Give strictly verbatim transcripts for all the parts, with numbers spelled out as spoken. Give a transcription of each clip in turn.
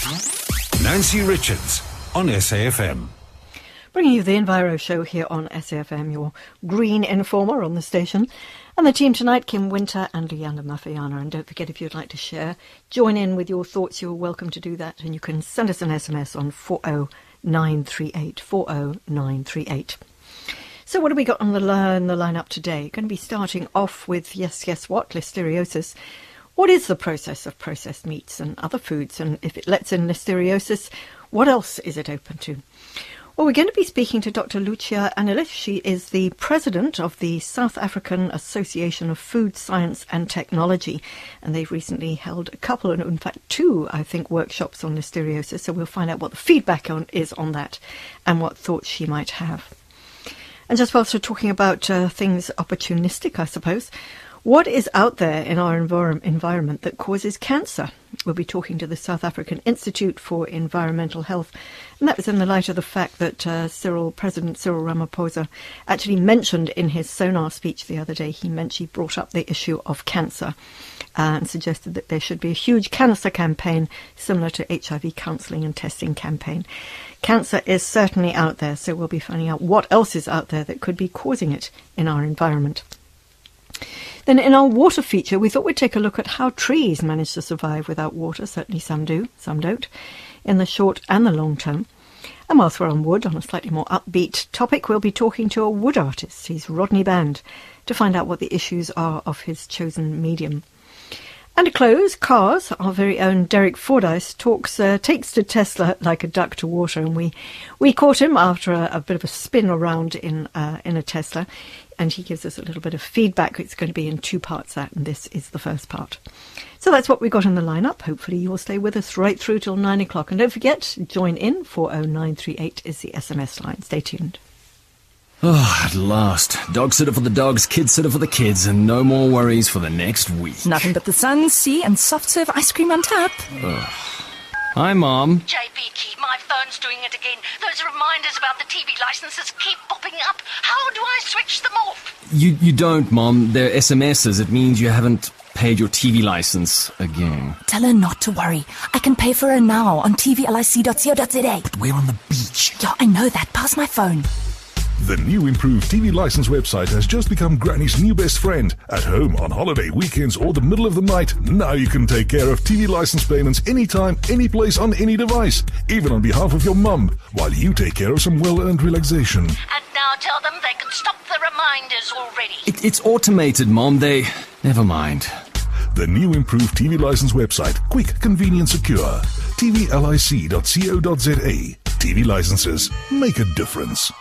Nancy Richards on S A F M. Bringing you the Enviro Show here on S A F M, your green informer on the station. And the team tonight, Kim Winter and Leander Mafiana. And don't forget, if you'd like to share, join in with your thoughts, you're welcome to do that. And you can send us an S M S on four oh nine three eight, four oh nine three eight. So what have we got on the, line, the line-up today? Going to be starting off with, yes, yes, what? Listeriosis. What is the process of processed meats and other foods? And if it lets in listeriosis, what else is it open to? Well, we're going to be speaking to Doctor Lucia Annelich. She is the president of the South African Association of Food Science and Technology. And they've recently held a couple, and in fact two, I think, workshops on listeriosis. So we'll find out what the feedback on, is on that and what thoughts she might have. And just whilst we're talking about uh, things opportunistic, I suppose, what is out there in our envir- environment that causes cancer? We'll be talking to the South African Institute for Environmental Health. And that was in the light of the fact that uh, Cyril, President Cyril Ramaphosa actually mentioned in his Sonar speech the other day, he mentioned, he brought up the issue of cancer uh, and suggested that there should be a huge cancer campaign similar to H I V counselling and testing campaign. Cancer is certainly out there, so we'll be finding out what else is out there that could be causing it in our environment. Then in our water feature, we thought we'd take a look at how trees manage to survive without water. Certainly some do, some don't, in the short and the long term. And whilst we're on wood, on a slightly more upbeat topic, we'll be talking to a wood artist. He's Rodney Band, to find out what the issues are of his chosen medium. And to close, cars, our very own Derek Fordyce talks, uh, takes to Tesla like a duck to water. And we, we caught him after a, a bit of a spin around in, uh, in a Tesla. And he gives us a little bit of feedback. It's going to be in two parts, that, and this is the first part. So that's what we've got in the lineup. Hopefully you'll stay with us right through till nine o'clock. And don't forget, join in. four oh nine three eight is the S M S line. Stay tuned. Oh, at last. Dog sitter for the dogs, kid sitter for the kids, and no more worries for the next week. Nothing but the sun, sea, and soft serve ice cream on tap. Ugh. Hi, Mom. J P Key, my phone's doing it again. Those reminders about the T V licenses keep popping up. How do I switch them off? You you don't, Mom. They're S M Ses. It means you haven't paid your T V license again. Tell her not to worry. I can pay for her now on t v l i c dot co dot z a. But we're on the beach. Yeah, I know that. Pass my phone. The new improved T V license website has just become Granny's new best friend. At home, on holiday, weekends, or the middle of the night, now you can take care of T V license payments anytime, any place, on any device, even on behalf of your mum, while you take care of some well-earned relaxation. And now tell them they can stop the reminders already. It, it's automated, Mom. They... Never mind. The new improved T V license website. Quick, convenient, secure. t v l i c dot co dot z a. T V licenses make a difference.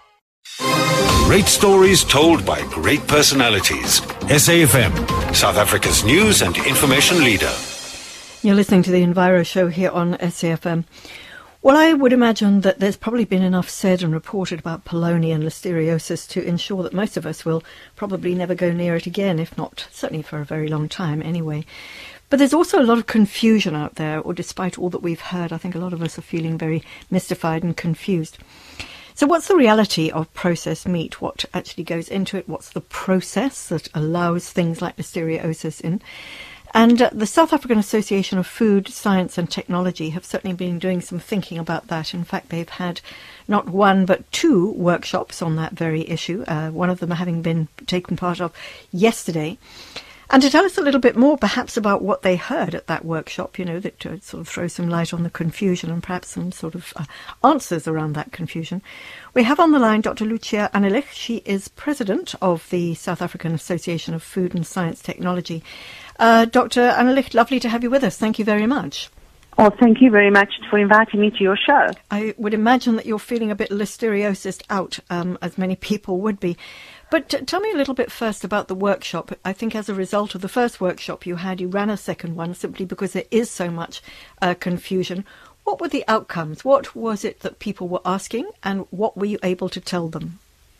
Great stories told by great personalities. S A F M, South Africa's news and information leader. You're listening to the Enviro Show here on S A F M. Well, I would imagine that there's probably been enough said and reported about polony and listeriosis to ensure that most of us will probably never go near it again, if not certainly for a very long time anyway. But there's also a lot of confusion out there, or despite all that we've heard, I think a lot of us are feeling very mystified and confused. So what's the reality of processed meat? What actually goes into it? What's the process that allows things like listeriosis in? And uh, the South African Association of Food, Science and Technology have certainly been doing some thinking about that. In fact, they've had not one but two workshops on that very issue, uh, one of them having been taken part of yesterday. And to tell us a little bit more, perhaps, about what they heard at that workshop, you know, that to sort of throw some light on the confusion and perhaps some sort of uh, answers around that confusion, we have on the line Doctor Lucia Annelich. She is president of the South African Association of Food and Science Technology. Uh, Doctor Annelich, lovely to have you with us. Thank you very much. Oh, thank you very much for inviting me to your show. I would imagine that you're feeling a bit listeriosis out, um, as many people would be. But t- tell me a little bit first about the workshop. I think as a result of the first workshop you had, you ran a second one simply because there is so much uh, confusion. What were the outcomes? What was it that people were asking, and what were you able to tell them?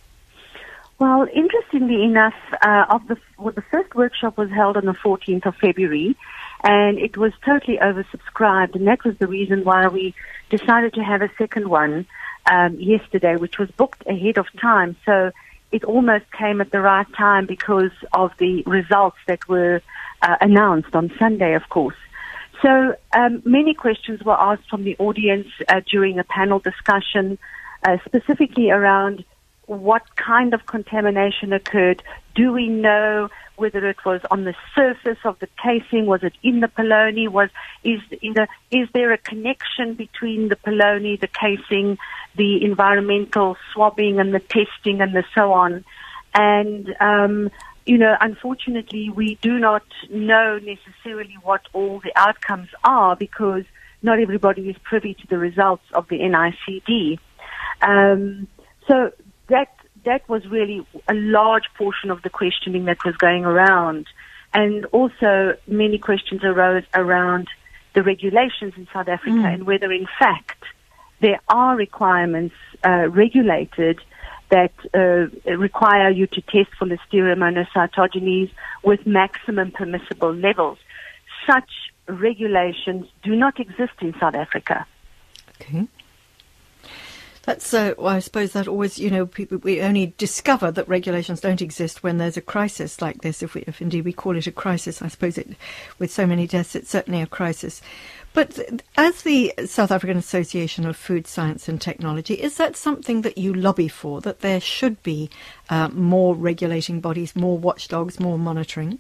Well, interestingly enough, uh, of the well, the first workshop was held on the fourteenth of February, and it was totally oversubscribed, and that was the reason why we decided to have a second one um, yesterday, which was booked ahead of time. So it almost came at the right time because of the results that were uh, announced on Sunday, of course. So um, many questions were asked from the audience uh, during a panel discussion, uh, specifically around what kind of contamination occurred. Do we know whether it was on the surface of the casing? Was it in the polony? Was is either, is there a connection between the polony, the casing, the environmental swabbing and the testing and the so on? And um, you know, unfortunately, we do not know necessarily what all the outcomes are because not everybody is privy to the results of the N I C D. Um, so that that was really a large portion of the questioning that was going around. And also many questions arose around the regulations in South Africa mm. and whether, in fact, there are requirements uh, regulated that uh, require you to test for Listeria monocytogenes with maximum permissible levels. Such regulations do not exist in South Africa. Okay. That's, uh, well, I suppose that always, you know, people, we only discover that regulations don't exist when there's a crisis like this. If we, if indeed we call it a crisis, I suppose it, with so many deaths, it's certainly a crisis. But as the South African Association of Food Science and Technology, is that something that you lobby for, that there should be uh, more regulating bodies, more watchdogs, more monitoring?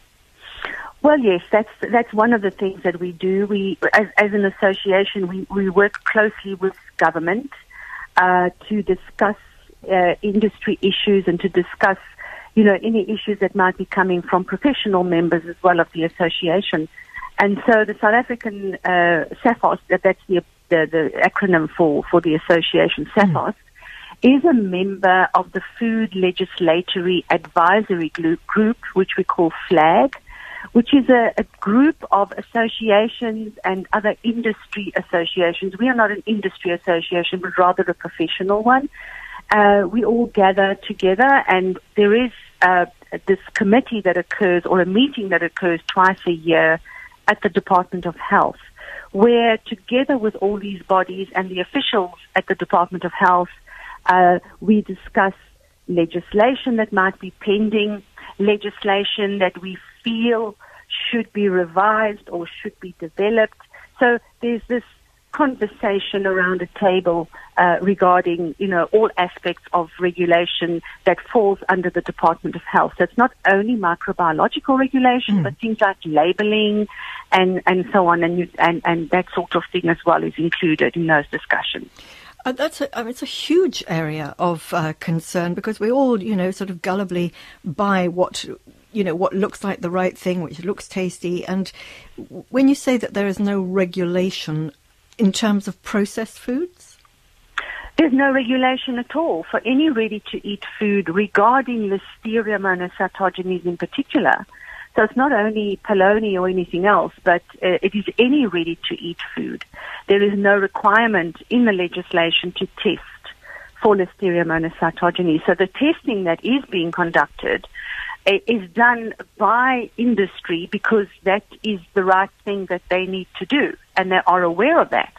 Well, yes, that's that's one of the things that we do. We, as, as an association, we, we work closely with government uh, to discuss uh, industry issues and to discuss, you know, any issues that might be coming from professional members as well of the association. And so the South African uh, SAFOS, that, that's the, the the acronym for, for the association, SAFOS, mm. is a member of the Food Legislatory Advisory Group, group which we call FLAG, which is a, a group of associations and other industry associations. We are not an industry association, but rather a professional one. Uh, we all gather together, and there is uh, this committee that occurs, or a meeting that occurs twice a year at the Department of Health, where together with all these bodies and the officials at the Department of Health, uh, we discuss legislation that might be pending, legislation that we feel should be revised or should be developed. So there's this conversation around a table uh, regarding, you know, all aspects of regulation that falls under the Department of Health. So it's not only microbiological regulation, mm. but things like labeling and, and so on, and, you, and and that sort of thing as well is included in those discussions. Uh, that's a, I mean, it's a huge area of uh, concern because we all, you know, sort of gullibly buy what, you know, what looks like the right thing, which looks tasty. And when you say that there is no regulation in terms of processed foods? There's no regulation at all for any ready-to-eat food regarding Listeria monocytogenes in particular. So it's not only polony or anything else, but uh, it is any ready-to-eat food. There is no requirement in the legislation to test for Listeria monocytogenes. So the testing that is being conducted uh, is done by industry because that is the right thing that they need to do, and they are aware of that.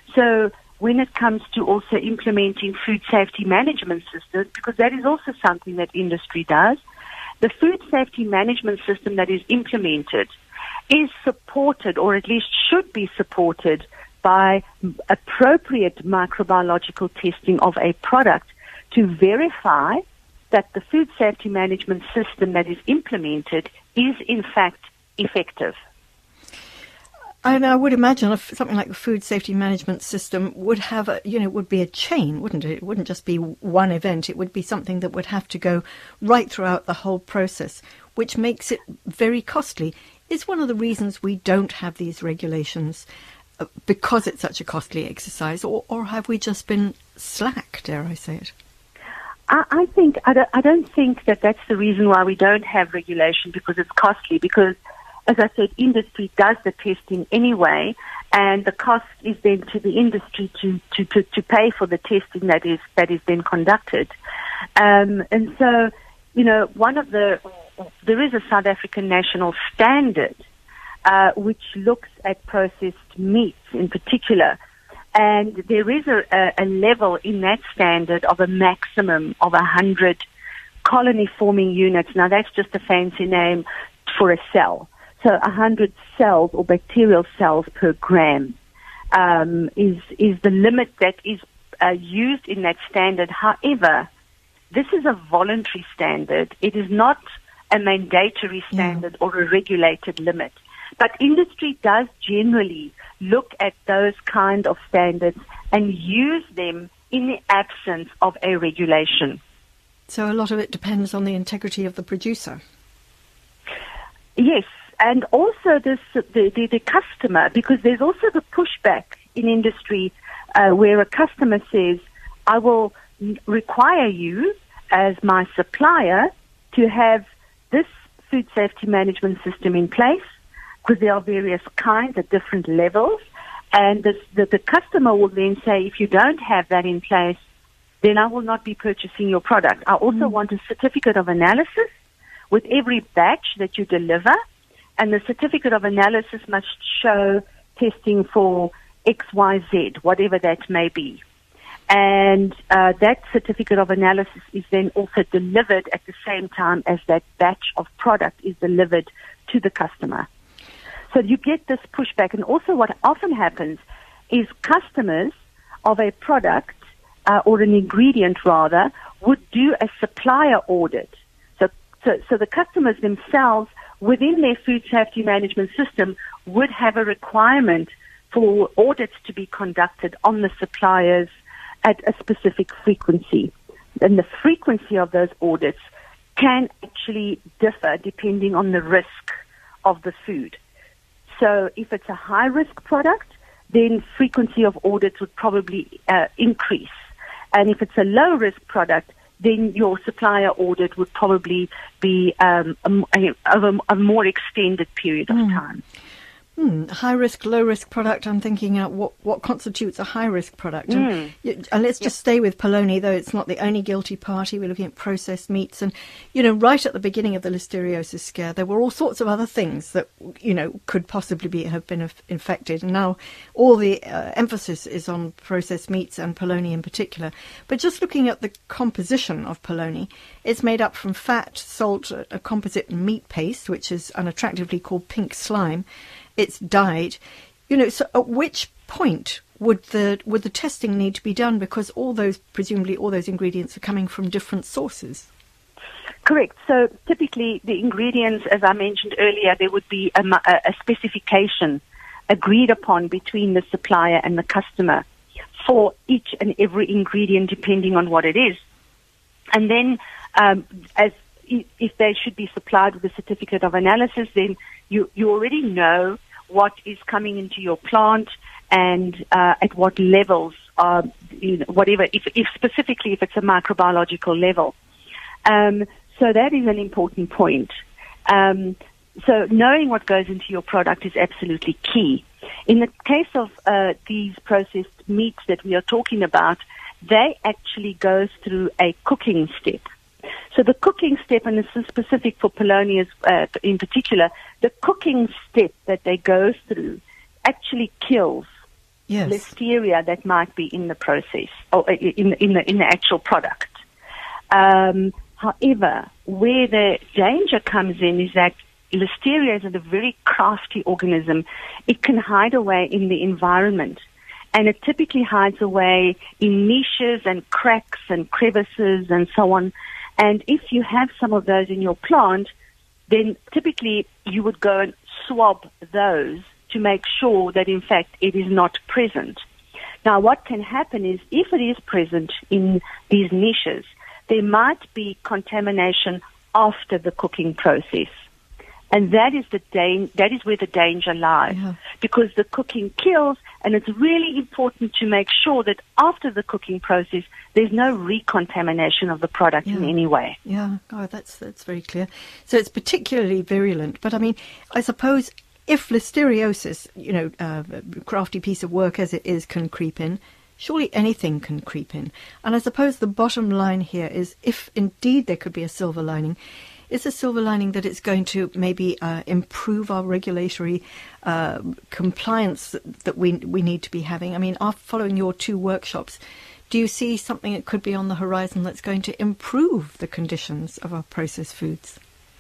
So when it comes to also implementing food safety management systems, because that is also something that industry does, the food safety management system that is implemented is supported, or at least should be supported, by appropriate microbiological testing of a product to verify that the food safety management system that is implemented is in fact effective. And I would imagine if something like the food safety management system would have, a, you know, would be a chain, wouldn't it? It wouldn't just be one event. It would be something that would have to go right throughout the whole process, which makes it very costly. Is one of the reasons we don't have these regulations uh, because it's such a costly exercise, or, or have we just been slack, dare I say it? I, I think, I don't, I don't think that that's the reason why we don't have regulation, because it's costly, because as I said, industry does the testing anyway, and the cost is then to the industry to, to, to, to pay for the testing that is that is then conducted. Um, and so, you know, one of the, there is a South African national standard uh, which looks at processed meats in particular, and there is a, a, a level in that standard of a maximum of one hundred colony-forming units. Now, that's just a fancy name for a cell. so one hundred cells or bacterial cells per gram um, is is the limit that is uh, used in that standard. However, this is a voluntary standard. It is not a mandatory standard yeah. or a regulated limit. But industry does generally look at those kind of standards and use them in the absence of a regulation. So a lot of it depends on the integrity of the producer. Yes, and also this, the, the, the customer, because there's also the pushback in industry uh, where a customer says, I will require you as my supplier to have this food safety management system in place, because there are various kinds at different levels. And this, the, the customer will then say, if you don't have that in place, then I will not be purchasing your product. I also mm. want a certificate of analysis with every batch that you deliver. And the certificate of analysis must show testing for X, Y, Z, whatever that may be. And uh, that certificate of analysis is then also delivered at the same time as that batch of product is delivered to the customer. So you get this pushback. And also what often happens is customers of a product uh, or an ingredient, rather, would do a supplier audit. So, so, so the customers themselves within their food safety management system would have a requirement for audits to be conducted on the suppliers at a specific frequency. And the frequency of those audits can actually differ depending on the risk of the food. So if it's a high-risk product, then frequency of audits would probably uh, increase. And if it's a low-risk product, then your supplier audit would probably be um, a, a, a more extended period of mm. time. Hmm. High risk, low risk product. I'm thinking uh, what what constitutes a high risk product. And, mm. and let's just yep. stay with Polony, though it's not the only guilty party. We're looking at processed meats, and you know, right at the beginning of the listeriosis scare, there were all sorts of other things that you know could possibly be have been af- infected. And now all the uh, emphasis is on processed meats and Polony in particular. But just looking at the composition of Polony, it's made up from fat, salt, a, a composite meat paste, which is unattractively called pink slime. It's dyed, you know. So, at which point would the would the testing need to be done? Because all those, presumably, all those ingredients are coming from different sources. Correct. So, typically, the ingredients, as I mentioned earlier, there would be a, a specification agreed upon between the supplier and the customer for each and every ingredient, depending on what it is. And then, um, as if they should be supplied with a certificate of analysis, then you you already know what is coming into your plant and uh, at what levels, uh, you know, whatever, if, if specifically if it's a microbiological level. Um, so that is an important point. Um, so knowing what goes into your product is absolutely key. In the case of uh, these processed meats that we are talking about, they actually go through a cooking step. So the cooking step, and this is specific for Polony uh, in particular, the cooking step that they go through actually kills yes. listeria that might be in the process or in, in, the, in the actual product. Um, however, where the danger comes in is that listeria is a very crafty organism. It can hide away in the environment, and it typically hides away in niches and cracks and crevices and so on. And if you have some of those in your plant, then typically you would go and swab those to make sure that, in fact, it is not present. Now, what can happen is if it is present in these niches, there might be contamination after the cooking process. And that is the da- that is where the danger lies, yeah. because the cooking kills, and it's really important to make sure that after the cooking process, there's no recontamination of the product yeah. in any way. Yeah, oh, that's that's very clear. So it's particularly virulent. But I mean, I suppose if listeriosis, you know, uh, a crafty piece of work as it is, can creep in, surely anything can creep in. And I suppose the bottom line here is, if indeed there could be a silver lining, is a silver lining that it's going to maybe uh, improve our regulatory uh, compliance that, that we we need to be having? I mean, after following your two workshops, do you see something that could be on the horizon that's going to improve the conditions of our processed foods?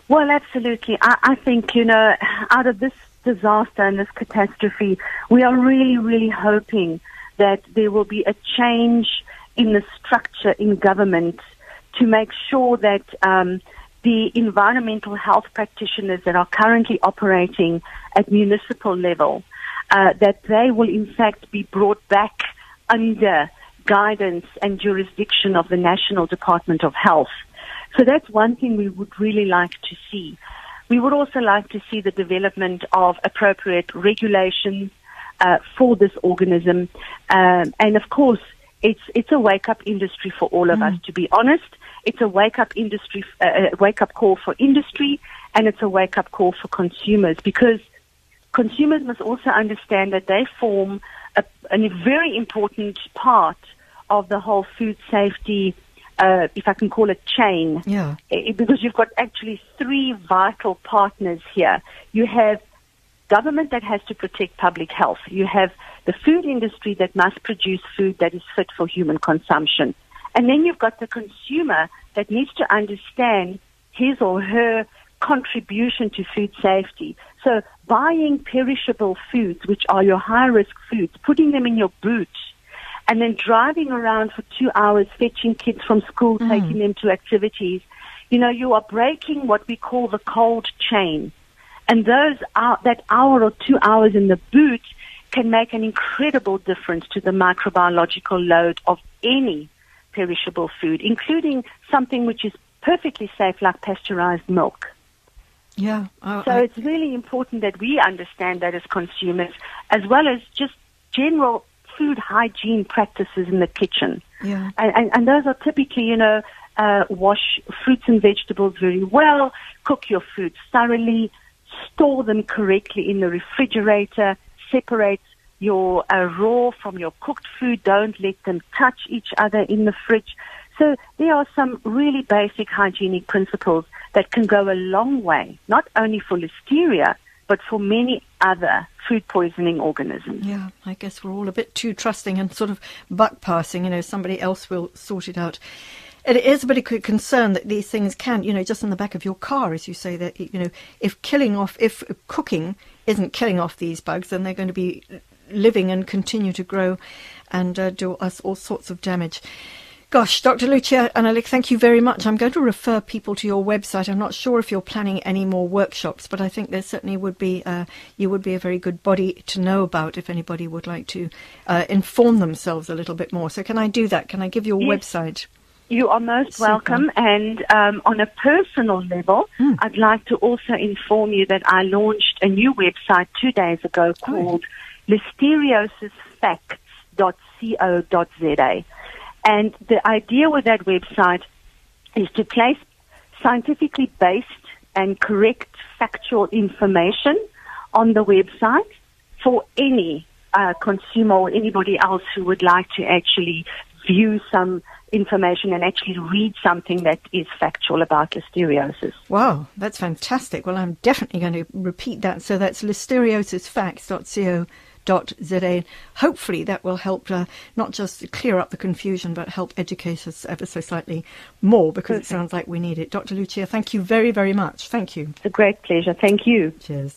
Well, absolutely. I, I think, you know, out of this disaster and this catastrophe, we are really, really hoping that there will be a change in the structure in government to make sure that um, the environmental health practitioners that are currently operating at municipal level, uh, that they will in fact be brought back under guidance and jurisdiction of the National Department of Health. So that's one thing we would really like to see. We would also like to see the development of appropriate regulations uh, for this organism. Um, and of course, it's it's a wake-up industry for all of mm. us, to be honest. It's a wake-up industry, uh, wake-up call for industry, and it's a wake-up call for consumers, because consumers must also understand that they form a, a very important part of the whole food safety, uh, if I can call it, chain. Yeah. It, because you've got actually three vital partners here. You have government that has to protect public health. You have the food industry that must produce food that is fit for human consumption. And then you've got the consumer that needs to understand his or her contribution to food safety. So buying perishable foods, which are your high-risk foods, putting them in your boot, and then driving around for two hours, fetching kids from school, mm. taking them to activities, you know, you are breaking what we call the cold chain. And those are, that hour or two hours in the boot can make an incredible difference to the microbiological load of any perishable food, including something which is perfectly safe, like pasteurized milk. Yeah. I, so I, it's really important that we understand that as consumers, as well as just general food hygiene practices in the kitchen. Yeah. And, and, and those are typically, you know, uh, wash fruits and vegetables very well, cook your foods thoroughly, store them correctly in the refrigerator, separate your uh, raw from your cooked food, don't let them touch each other in the fridge. So there are some really basic hygienic principles that can go a long way, not only for Listeria, but for many other food poisoning organisms. Yeah, I guess we're all a bit too trusting and sort of buck passing, you know, somebody else will sort it out. It is a bit of a concern that these things can, you know, just in the back of your car, as you say, that, you know, if killing off, if cooking isn't killing off these bugs, then they're going to be living and continue to grow and uh, do us all sorts of damage. Gosh, Doctor Lucia Analik, thank you very much. I'm going to refer people to your website. I'm not sure if you're planning any more workshops, but I think there certainly would be, uh, you would be a very good body to know about if anybody would like to uh, inform themselves a little bit more. So can I do that? Can I give your yes. website? You are most Super. welcome. And um, on a personal level, mm. I'd like to also inform you that I launched a new website two days ago called oh. listeriosis facts dot co dot za. And the idea with that website is to place scientifically based and correct factual information on the website for any uh, consumer or anybody else who would like to actually view some information and actually read something that is factual about listeriosis. Wow, that's fantastic. Well, I'm definitely going to repeat that. So that's listeriosis facts dot co dot za. Hopefully that will help uh, not just clear up the confusion, but help educate us ever so slightly more, because Perfect. It sounds like we need it. Doctor Lucia, thank you very, very much. Thank you. It's a great pleasure. Thank you. Cheers.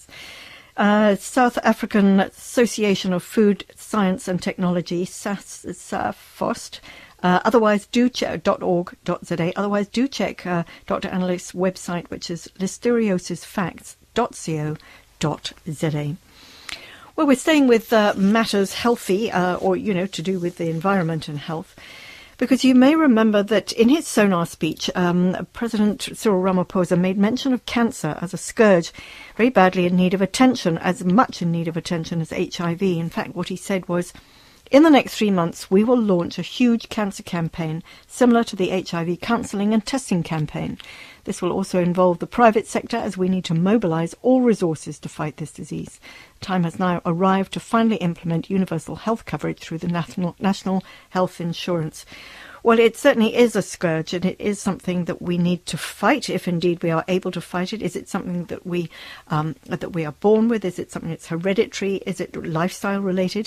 Uh, South African Association of Food Science and Technology, SAFOST. Uh, otherwise, do check dot org dot za. Otherwise, do check uh, Doctor Analik's website, which is listeriosis facts dot co dot za. Well, we're staying with uh, matters healthy, uh, or, you know, to do with the environment and health, because you may remember that in his Sonar speech, um, President Cyril Ramaphosa made mention of cancer as a scourge, very badly in need of attention, as much in need of attention as H I V. In fact, what he said was, in the next three months, we will launch a huge cancer campaign similar to the H I V counselling and testing campaign. This will also involve the private sector, as we need to mobilise all resources to fight this disease. The time has now arrived to finally implement universal health coverage through the National, National Health Insurance. Well, it certainly is a scourge, and it is something that we need to fight, if indeed we are able to fight it. Is it something that we um, that we are born with? Is it something that's hereditary? Is it lifestyle related?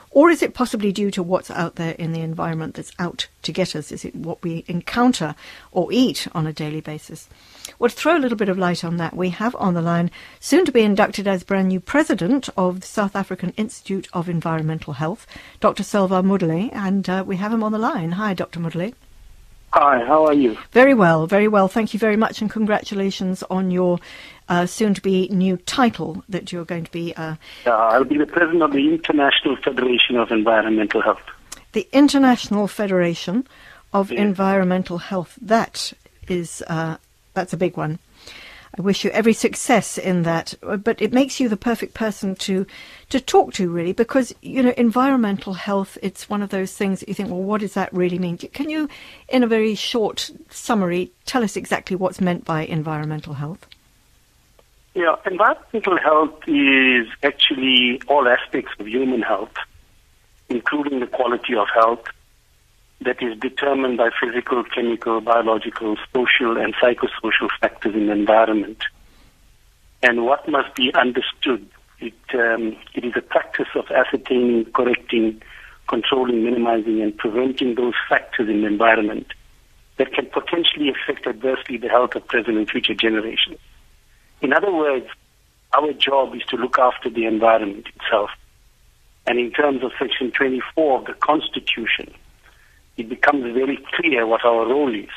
Or is it possibly due to what's out there in the environment that's out to get us? Is it what we encounter or eat on a daily basis? Well, to throw a little bit of light on that, we have on the line, soon to be inducted as brand new president of the South African Institute of Environmental Health, Doctor Selva Mudley, and uh, we have him on the line. Hi, Doctor Mudley. Hi, how are you? Very well, very well. Thank you very much, and congratulations on your uh, soon-to-be new title that you're going to be... Uh, uh, I'll be the president of the International Federation of Environmental Health. The International Federation of Yeah. Environmental Health. That is... Uh, that's a big one. I wish you every success in that, but it makes you the perfect person to to talk to, really, because, you know, environmental health, it's one of those things that you think, well, what does that really mean? Can you, in a very short summary, tell us exactly what's meant by environmental health? Yeah, environmental health is actually all aspects of human health, including the quality of health that is determined by physical, chemical, biological, social, and psychosocial factors in the environment. And what must be understood, it, um, it is a practice of ascertaining, correcting, controlling, minimizing, and preventing those factors in the environment that can potentially affect adversely the health of present and future generations. In other words, our job is to look after the environment itself. And in terms of Section twenty-four of the Constitution, it becomes very clear what our role is.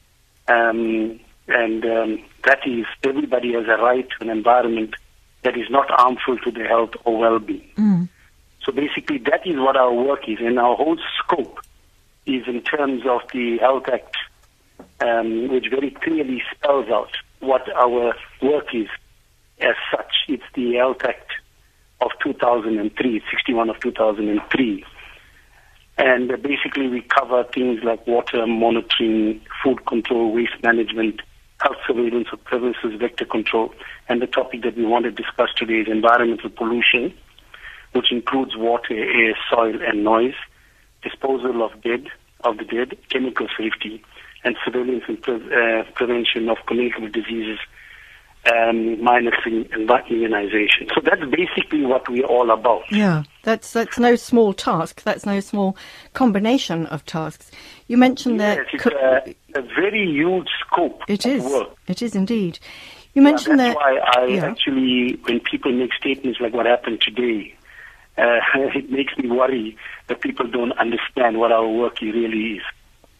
Um, and um, that is, everybody has a right to an environment that is not harmful to their health or well-being. Mm. So basically, that is what our work is. And our whole scope is in terms of the Health Act, um, which very clearly spells out what our work is as such. It's the Health Act of two thousand three, sixty-one of two thousand three. And uh, basically we cover things like water monitoring, food control, waste management, health surveillance of premises, vector control. And the topic that we want to discuss today is environmental pollution, which includes water, air, soil, and noise, disposal of dead, of the dead, chemical safety, and surveillance and pre- uh, prevention of communicable diseases, um, minusing and immunization. So that's basically what we're all about. Yeah, that's that's no small task. That's no small combination of tasks. You mentioned Yes, that... it's co- a, a very huge scope It of is. work. It is indeed. You mentioned That's that... why I yeah. actually, when people make statements like what happened today, uh, it makes me worry that people don't understand what our work really is.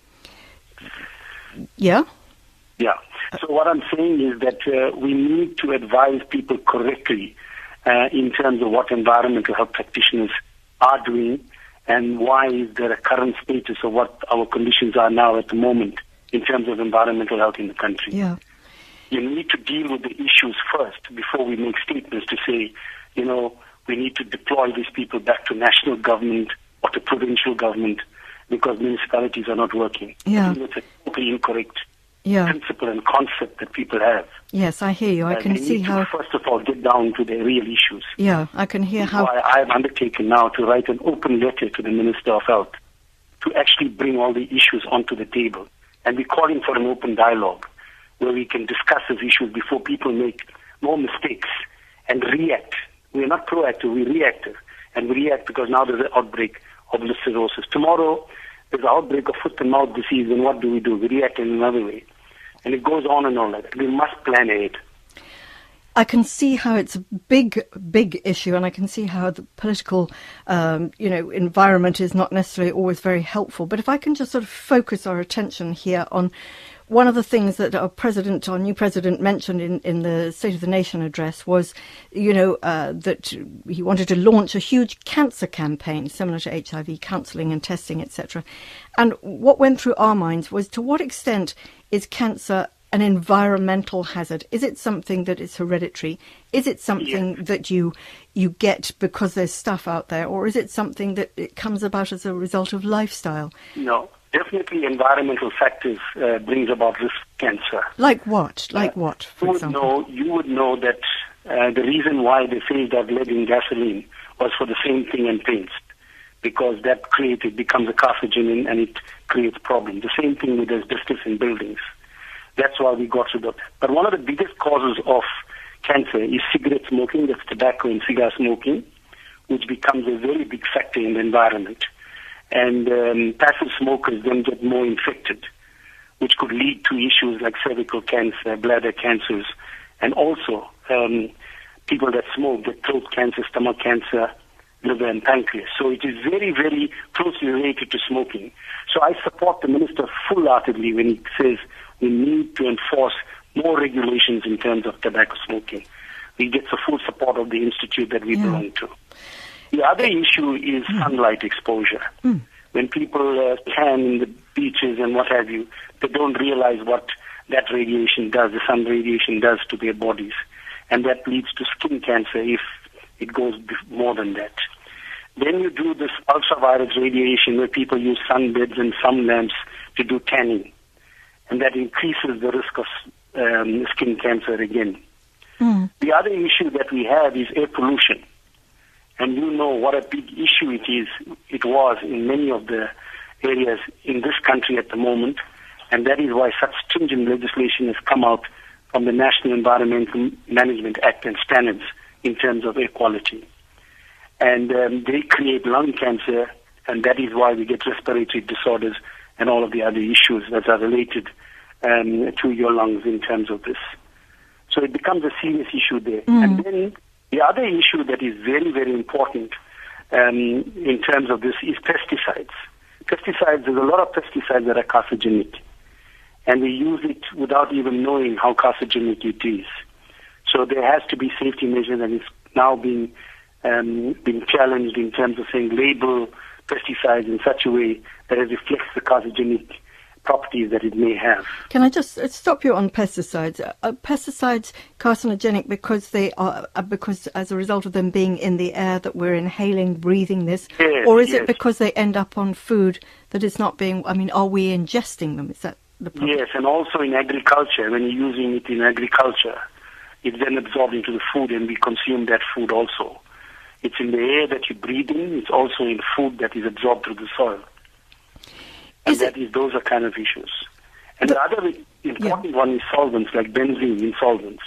Yeah? Yeah. So what I'm saying is that uh, we need to advise people correctly uh, in terms of what environmental health practitioners are doing and why is there a current status of what our conditions are now at the moment in terms of environmental health in the country. Yeah. You need to deal with the issues first before we make statements to say, you know, we need to deploy these people back to national government or to provincial government because municipalities are not working. Yeah. It's a totally incorrect Yeah. principle and concept that people have. Yes, I hear you. I And can they see need how... to, first of all, get down to the real issues. Yeah, I can hear That's how... why I've undertaken now to write an open letter to the Minister of Health to actually bring all the issues onto the table. And we're calling for an open dialogue where we can discuss these issues before people make more mistakes and react. We're not proactive, we're reactive. And we react because now there's an outbreak of listeriosis. Tomorrow, there's an outbreak of foot and mouth disease, and what do we do? We react in another way. And it goes on and on like that. We must plan ahead. I can see how it's a big, big issue, and I can see how the political, um, you know, environment is not necessarily always very helpful. But if I can just sort of focus our attention here on one of the things that our president, our new president, mentioned in, in the State of the Nation address was, you know, uh, that he wanted to launch a huge cancer campaign similar to H I V counselling and testing, et cetera. And what went through our minds was, to what extent is cancer an environmental hazard? Is it something that is hereditary? Is it something Yes. that you you get because there's stuff out there? Or is it something that it comes about as a result of lifestyle? No, definitely environmental factors uh, brings about risk cancer. Like what? Like Uh, what, You for would example? know, you would know that uh, the reason why they phased out lead in gasoline was for the same thing in paints, because that created becomes a carcinogen and it creates problems. The same thing with asbestos in buildings. That's why we got rid of that. But one of the biggest causes of cancer is cigarette smoking, that's tobacco and cigar smoking, which becomes a very big factor in the environment. And um, passive smokers then get more infected, which could lead to issues like cervical cancer, bladder cancers, and also um, people that smoke get throat cancer, stomach cancer, liver and pancreas. So it is very, very closely related to smoking. So I support the minister full-heartedly when he says we need to enforce more regulations in terms of tobacco smoking. He gets the full support of the institute that we yeah. belong to. The other issue is mm. sunlight exposure. Mm. When people uh, tan in the beaches and what have you, they don't realize what that radiation does, the sun radiation does to their bodies. And that leads to skin cancer if it goes more than that. Then you do this ultraviolet radiation where people use sunbeds and sun lamps to do tanning. And that increases the risk of um, skin cancer again. Mm. The other issue that we have is air pollution. And you know what a big issue it is, it was in many of the areas in this country at the moment. And that is why such stringent legislation has come out from the National Environmental Management Act and standards in terms of air quality. And um, they create lung cancer, and that is why we get respiratory disorders and all of the other issues that are related um, to your lungs in terms of this. So it becomes a serious issue there. Mm. And then the other issue that is very, very important um, in terms of this is pesticides. Pesticides, there's a lot of pesticides that are carcinogenic, and we use it without even knowing how carcinogenic it is. So there has to be safety measures, and it's now being um, being challenged in terms of saying label pesticides in such a way that it reflects the carcinogenic properties that it may have. Can I just stop you on pesticides? Are pesticides carcinogenic because they are because as a result of them being in the air that we're inhaling, breathing this, yes, or is yes. it because they end up on food that is not being? I mean, are we ingesting them? Is that the problem? Yes, and also in agriculture, when you're using it in agriculture, it's then absorbed into the food, and we consume that food also. It's in the air that you breathe in. It's also in food that is absorbed through the soil. And is that it, is, those are kind of issues. And the, the other important yeah. one is solvents, like benzene in solvents.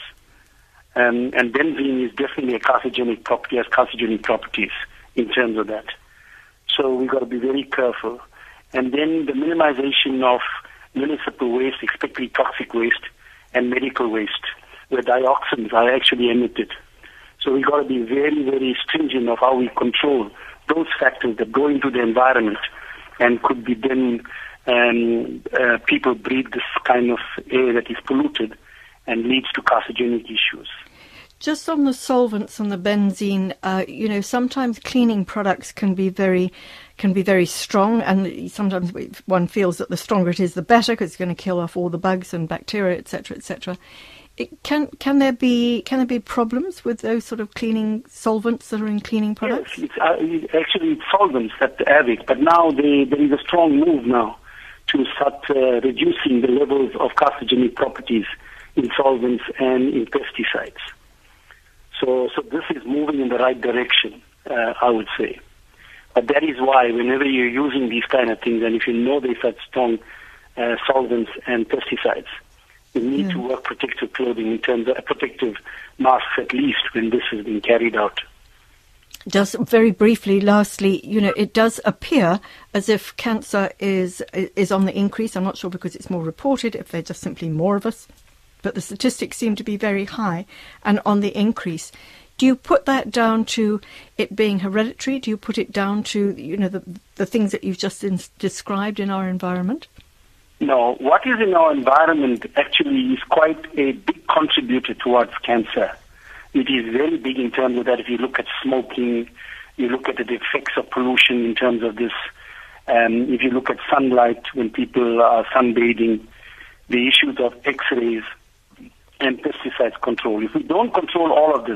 Um, and benzene is definitely a carcinogenic property, has carcinogenic properties in terms of that. So we've got to be very careful. And then the minimization of municipal waste, especially toxic waste, and medical waste, where dioxins are actually emitted. So we've got to be very, very stringent of how we control those factors that go into the environment and could be then um, uh, people breathe this kind of air that is polluted and leads to carcinogenic issues. Just on the solvents and the benzene, uh, you know, sometimes cleaning products can be very, can be very strong, and sometimes one feels that the stronger it is, the better, because it's going to kill off all the bugs and bacteria, et cetera, et cetera. It can can there be can there be problems with those sort of cleaning solvents that are in cleaning products? Yes, it's, uh, it, actually it's solvents that have it, but now they, there is a strong move now to start uh, reducing the levels of carcinogenic properties in solvents and in pesticides. So, so this is moving in the right direction, uh, I would say. But that is why whenever you're using these kind of things, and if you know there's such strong uh, solvents and pesticides, you need yeah. to wear protective clothing in terms of protective masks at least when this is being carried out. Just very briefly, lastly, you know, it does appear as if cancer is is on the increase. I'm not sure because it's more reported, if they're just simply more of us, but the statistics seem to be very high and on the increase. Do you put that down to it being hereditary? Do you put it down to, you know, the the things that you've just in, described in our environment? No, what is in our environment actually is quite a big contributor towards cancer. It is very big in terms of that. If you look at smoking, you look at the effects of pollution in terms of this. Um, if you look at sunlight when people are sunbathing, the issues of X-rays and pesticides control. If we don't control all of this,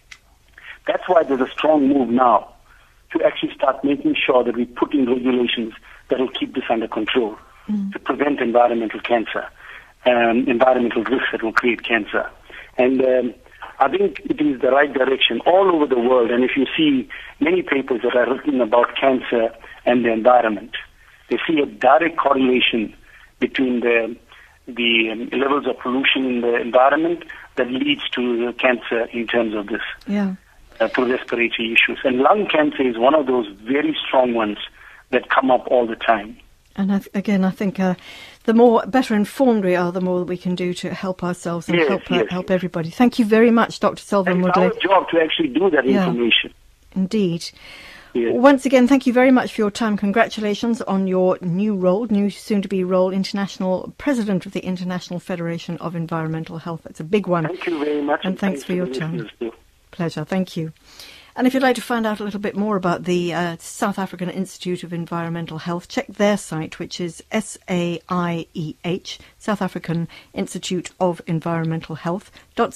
that's why there's a strong move now to actually start making sure that we put in regulations that will keep this under control. Mm. To prevent environmental cancer, um, environmental risks that will create cancer. And um, I think it is the right direction all over the world. And if you see many papers that are written about cancer and the environment, they see a direct correlation between the the um, levels of pollution in the environment that leads to cancer in terms of this. Yeah. uh, through respiratory issues. And lung cancer is one of those very strong ones that come up all the time. And I th- again, I think uh, the more better informed we are, the more we can do to help ourselves and yes, help yes, uh, help yes. everybody. Thank you very much, Doctor Selvan It's Woodley. our job to actually do that Yeah. information. Indeed. Yes. Once again, thank you very much for your time. Congratulations on your new role, new soon-to-be role, International President of the International Federation of Environmental Health. That's a big one. Thank you very much. And thanks for to your the time. listeners too. Pleasure. Thank you. And if you'd like to find out a little bit more about the uh, South African Institute of Environmental Health, check their site, which is S A I E H, South African Institute of Environmental Health,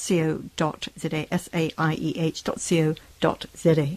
.co.za, S A I E H dot co dot za.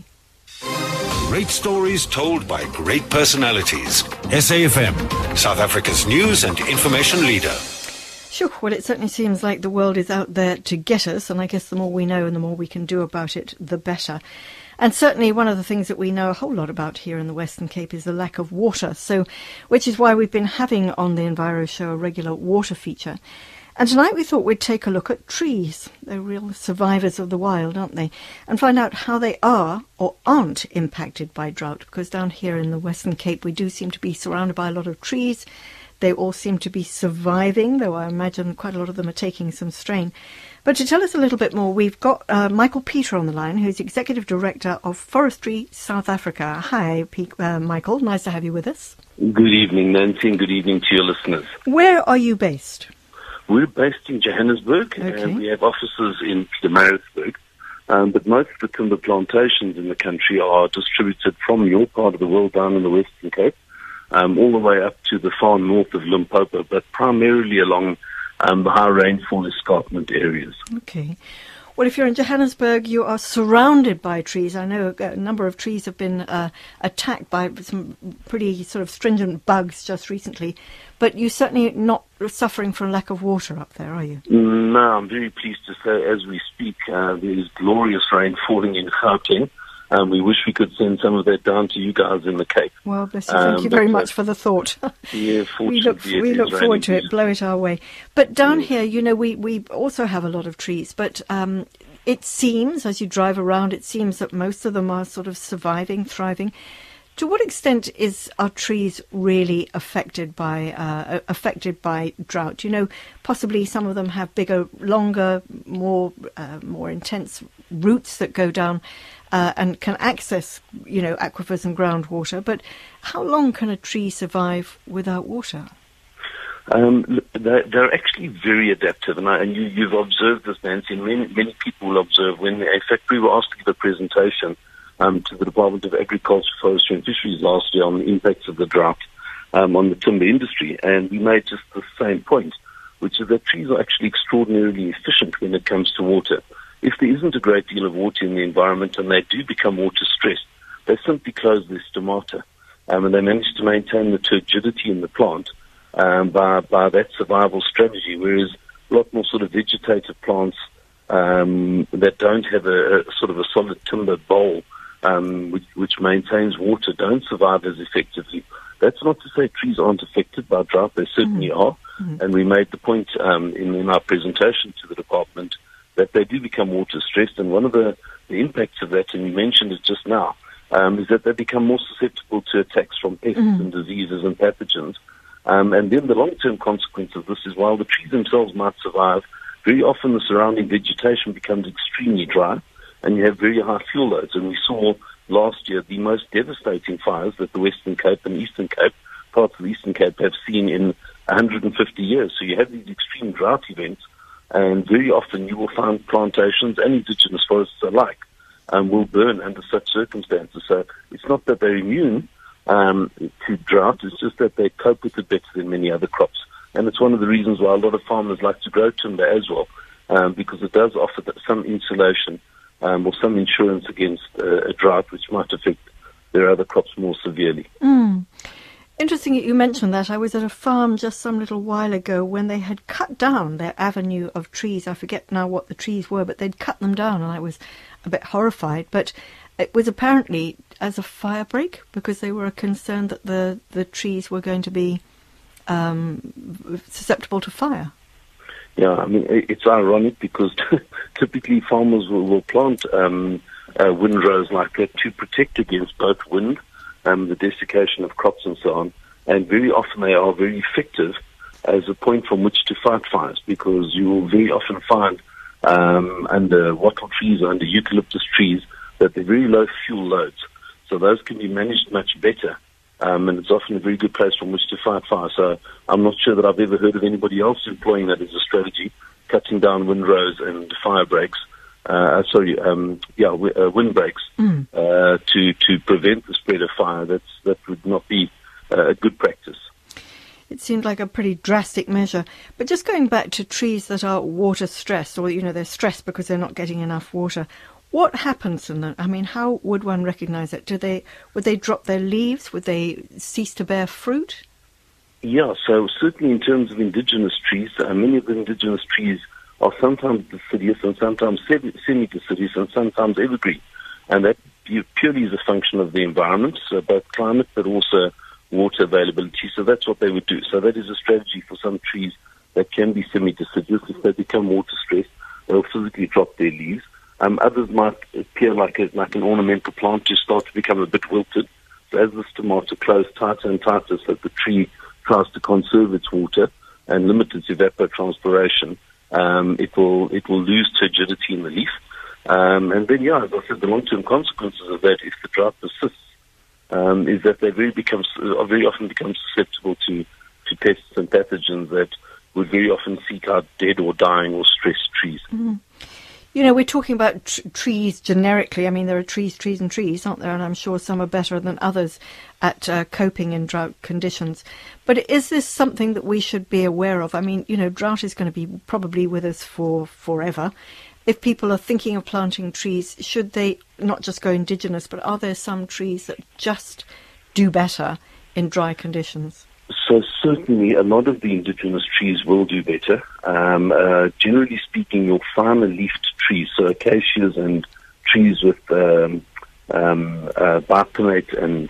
Great stories told by great personalities. S A F M, South Africa's news and information leader. Sure, well, it certainly seems like the world is out there to get us, and I guess the more we know and the more we can do about it, the better. And certainly one of the things that we know a whole lot about here in the Western Cape is the lack of water, so which is why we've been having on the Enviro Show a regular water feature. And tonight we thought we'd take a look at trees. They're real survivors of the wild, aren't they? And find out how they are or aren't impacted by drought, because down here in the Western Cape we do seem to be surrounded by a lot of trees. They all seem to be surviving, though I imagine quite a lot of them are taking some strain. But to tell us a little bit more, we've got uh, Michael Peter on the line, who's Executive Director of Forestry South Africa. Hi, P- uh, Michael. Nice to have you with us. Good evening, Nancy, and good evening to your listeners. Where are you based? We're based in Johannesburg, Okay. and we have offices in Pietermaritzburg. Um, but most of the timber plantations in the country are distributed from your part of the world down in the Western Cape, um, all the way up to the far north of Limpopo, but primarily along um, the high rainfall escarpment areas. Okay. Well, if you're in Johannesburg, you are surrounded by trees. I know a number of trees have been uh, attacked by some pretty sort of stringent bugs just recently, but you're certainly not suffering from lack of water up there, are you? No, I'm very pleased to say as we speak, uh, there is glorious rain falling in Gauteng. Um, we wish we could send some of that down to you guys in the Cape. Well, bless you. Thank Um, you very but, much uh, for the thought. Yeah, we look fortunately, we it look is forward to raining it. Blow it our way. But down Yes. here, you know, we, we also have a lot of trees. But um, it seems, as you drive around, it seems that most of them are sort of surviving, thriving. To what extent is are trees really affected by uh, affected by drought? You know, possibly some of them have bigger, longer, more uh, more intense roots that go down uh, and can access, you know, aquifers and groundwater. But how long can a tree survive without water? Um, look, they're, they're actually very adaptive, and, I, and you, you've observed this, Nancy. Many, many people will observe when, in fact, we were asked to give a presentation um, to the Department of Agriculture, Forestry and Fisheries last year on the impacts of the drought um, on the timber industry, and we made just the same point, which is that trees are actually extraordinarily efficient when it comes to water. If there isn't a great deal of water in the environment and they do become water stressed, they simply close their stomata, um, and they manage to maintain the turgidity in the plant um, by, by that survival strategy, whereas a lot more sort of vegetative plants um, that don't have a, a sort of a solid timber bowl um, which, which maintains water don't survive as effectively. That's not to say trees aren't affected by drought. They certainly mm-hmm. are. Mm-hmm. And we made the point um, in, in our presentation to the department that they do become water stressed. And one of the, the impacts of that, and you mentioned it just now, um, is that they become more susceptible to attacks from pests mm-hmm. and diseases and pathogens. Um, and then the long-term consequence of this is while the trees themselves might survive, very often the surrounding vegetation becomes extremely dry and you have very high fuel loads. And we saw last year the most devastating fires that the Western Cape and Eastern Cape, parts of the Eastern Cape, have seen in one hundred fifty years. So you have these extreme drought events, and very often you will find plantations and indigenous forests alike um, will burn under such circumstances. So it's not that they're immune um, to drought, it's just that they cope with it better than many other crops. And it's one of the reasons why a lot of farmers like to grow timber as well, um, because it does offer some insulation um, or some insurance against uh, a drought which might affect their other crops more severely. Mm. Interesting that you mentioned that. I was at a farm just some little while ago when they had cut down their avenue of trees. I forget now what the trees were, but they'd cut them down, and I was a bit horrified. But it was apparently as a fire break because they were concerned that the, the trees were going to be um, susceptible to fire. Yeah, I mean, it's ironic because typically farmers will, will plant um, uh, windrows like that to protect against both wind, um, the desiccation of crops and so on. And very often they are very effective as a point from which to fight fires, because you will very often find um, under wattle trees or under eucalyptus trees that they're very low fuel loads. So those can be managed much better, um, and it's often a very good place from which to fight fire. So I'm not sure that I've ever heard of anybody else employing that as a strategy, cutting down windrows and fire breaks. Uh, sorry, um, yeah, w- uh, windbreaks mm. uh, to to prevent the spread of fire. That's that would not be uh, a good practice. It seemed like a pretty drastic measure. But just going back to trees that are water stressed, or you know they're stressed because they're not getting enough water. What happens in them? I mean, how would one recognise it? Do they would they drop their leaves? Would they cease to bear fruit? Yeah, so certainly in terms of indigenous trees, uh, many of the indigenous trees are sometimes deciduous and sometimes semi-deciduous and sometimes evergreen. And that purely is a function of the environment, so both climate but also water availability. So that's what they would do. So that is a strategy for some trees that can be semi-deciduous. If they become water stressed, they'll physically drop their leaves. Um, others might appear like a, like an ornamental plant to start to become a bit wilted. So as the stomata close tighter and tighter so that the tree tries to conserve its water and limit its evapotranspiration, um, it will it will lose turgidity in the leaf. Um, and then, yeah, as I said, the long-term consequences of that, if the drought persists, um, is that they very becomes uh, very often become susceptible to, to pests and pathogens that would very often seek out dead or dying or stressed trees. Mm. You know, we're talking about tr- trees generically. I mean, there are trees, trees and trees, aren't there? And I'm sure some are better than others at uh, coping in drought conditions. But is this something that we should be aware of? I mean, you know, drought is going to be probably with us for forever. If people are thinking of planting trees, should they not just go indigenous, but are there some trees that just do better in dry conditions? So certainly a lot of the indigenous trees will do better. Um, uh, generally speaking, your finer leafed trees, so acacias and trees with um, um, uh, bipinnate and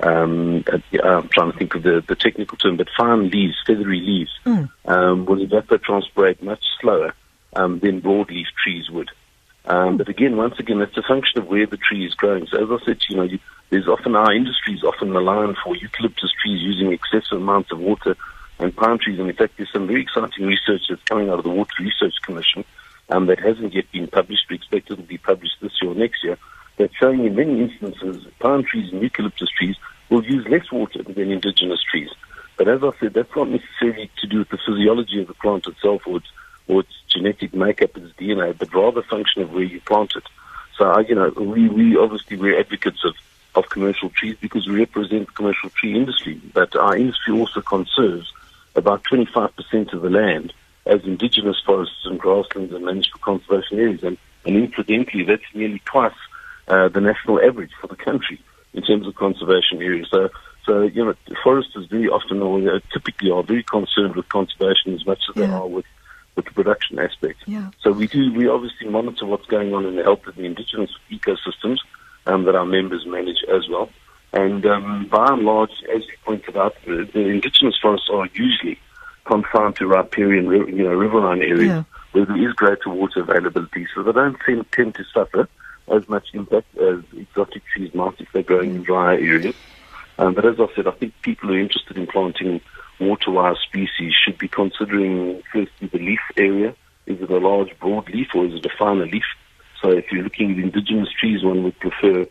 um, uh, I'm trying to think of the, the technical term, but fine leaves, feathery leaves, mm. um, will evapotranspirate much slower um, than broadleaf trees would. Um, but again, once again, it's a function of where the tree is growing. So as I said, you know, you, there's often our industries often relying for eucalyptus trees using excessive amounts of water and pine trees. And in fact, there's some very exciting research that's coming out of the Water Research Commission um, that hasn't yet been published. We expect it will be published this year or next year. That's showing in many instances pine trees and eucalyptus trees will use less water than indigenous trees. But as I said, that's not necessarily to do with the physiology of the plant itself or its or its genetic makeup, its D N A, but rather a function of where you plant it. So, you know, we, we obviously, we're advocates of, of commercial trees because we represent the commercial tree industry, but our industry also conserves about twenty-five percent of the land as indigenous forests and grasslands and managed for conservation areas. And, and incidentally, that's nearly twice uh, the national average for the country in terms of conservation areas. So, so you know, foresters very often or uh, typically are very concerned with conservation as much as yeah. they are with with the production aspect. Yeah. So we do, we obviously monitor what's going on in the health of the indigenous ecosystems um, that our members manage as well. And um, by and large, as you pointed out, the, the indigenous forests are usually confined to riparian, you know, riverine areas yeah. where there is greater water availability, so they don't tend, tend to suffer as much impact as exotic trees might if they're growing mm. in drier areas. Um, but as I said, I think people who are interested in planting water-wise species should be considering firstly the leaf area. Is it a large broad leaf or is it a finer leaf? So if you're looking at indigenous trees, one would prefer,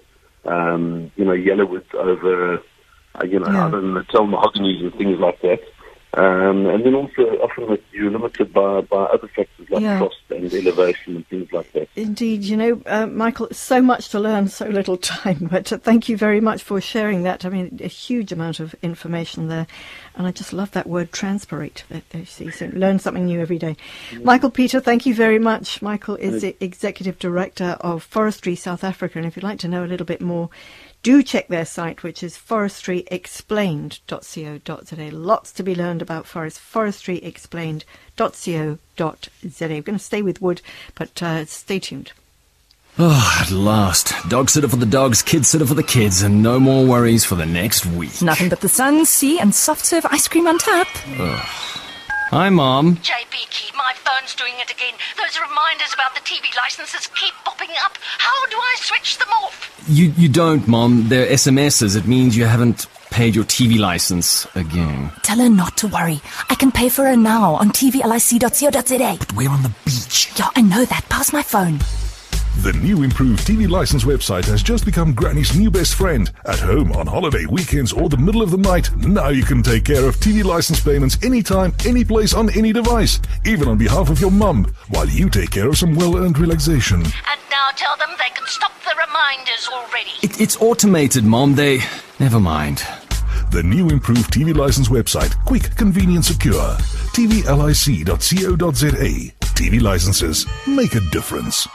um, you know, yellowwood over, uh, you know, yeah. other than Natal mahoganies and things like that. Um, and then also often you're limited by, by other factors like yeah. frost and elevation and things like that. Indeed. You know, uh, Michael, so much to learn, so little time. But uh, thank you very much for sharing that. I mean, a huge amount of information there. And I just love that word transpirate. That, that, see, so learn something new every day. Yeah. Michael Peter, thank you very much. Michael is the Executive Director of Forestry South Africa. And if you'd like to know a little bit more, do check their site, which is forestry explained dot co dot za. Lots to be learned about forest. forestry explained dot co dot za. We're going to stay with wood, but uh, stay tuned. Oh, at last. Dog sitter for the dogs, kid sitter for the kids, and no more worries for the next week. Nothing but the sun, sea, and soft serve ice cream on tap. Ugh. Hi, Mom. J B, key, my my phone's doing it again. Those reminders about the T V licenses keep popping up. How do I switch them off? You you don't, Mom. They're S M Ses. It means you haven't paid your T V license again. Tell her not to worry. I can pay for her now on T V L I C dot co dot za. But we're on the beach. Yeah, I know that. Pass my phone. The new improved T V license website has just become Granny's new best friend. At home, on holiday, weekends, or the middle of the night, now you can take care of T V license payments anytime, any place, on any device, even on behalf of your mum, while you take care of some well-earned relaxation. And now tell them they can stop the reminders already. It, it's automated, Mom. They... Never mind. The new improved T V license website, quick, convenient, secure. T V L I C dot co dot za. T V licenses make a difference.